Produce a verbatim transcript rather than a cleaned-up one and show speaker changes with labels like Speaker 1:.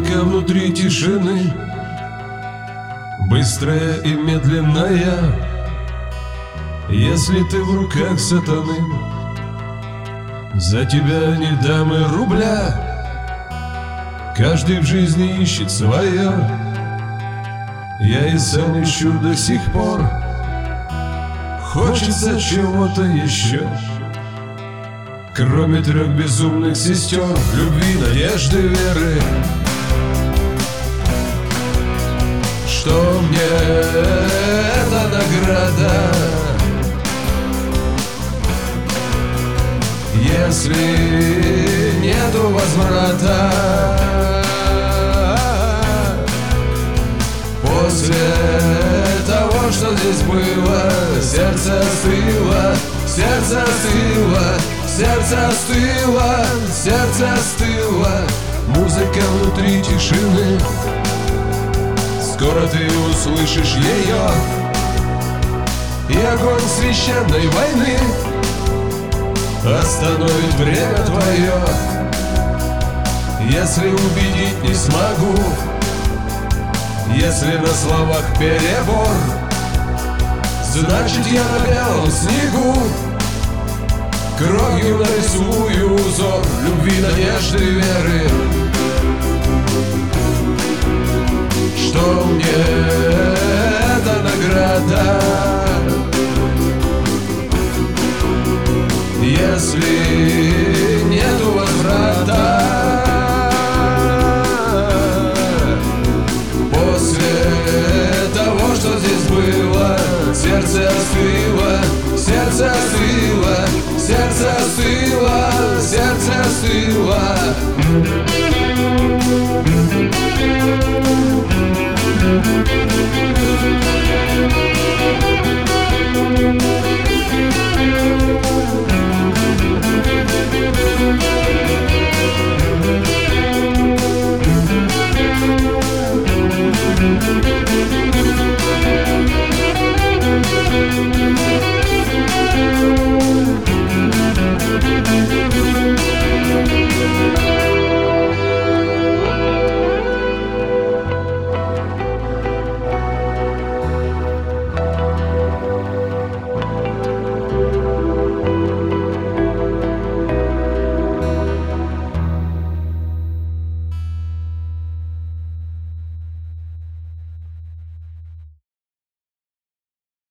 Speaker 1: Музыка внутри тишины, быстрая и медленная. Если ты в руках сатаны, за тебя не дам и рубля. Каждый в жизни ищет свое, я и сам ищу до сих пор. Хочется чего-то еще, кроме трех безумных сестер, любви, надежды, веры. Что мне эта награда, если нету возврата? После того, что здесь было, сердце остыло, сердце остыло, сердце остыло, сердце остыло. Музыка внутри тишины, скоро ты услышишь ее, и огонь священной войны остановит время твое. Если убедить не смогу, если на словах перебор, значит я на белом снегу кровью нарисую узор любви, надежды, веры. Что мне эта награда, если нету возврата? После того, что здесь было, сердце остыло, сердце остыло, сердце остыло, сердце остыло. Thank you.